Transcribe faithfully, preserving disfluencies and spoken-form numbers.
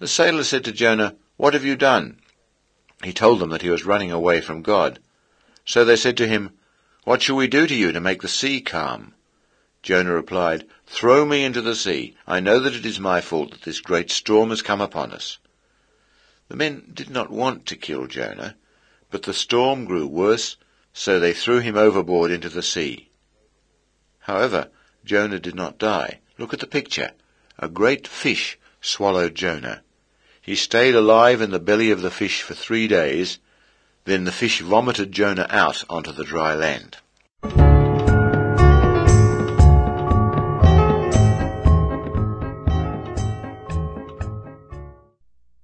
The sailors said to Jonah, "What have you done?" He told them that he was running away from God. So they said to him, "What shall we do to you to make the sea calm?" Jonah replied, "Throw me into the sea. I know that it is my fault that this great storm has come upon us." The men did not want to kill Jonah, but the storm grew worse, so they threw him overboard into the sea. However, Jonah did not die. Look at the picture. A great fish swallowed Jonah. He stayed alive in the belly of the fish for three days. Then the fish vomited Jonah out onto the dry land.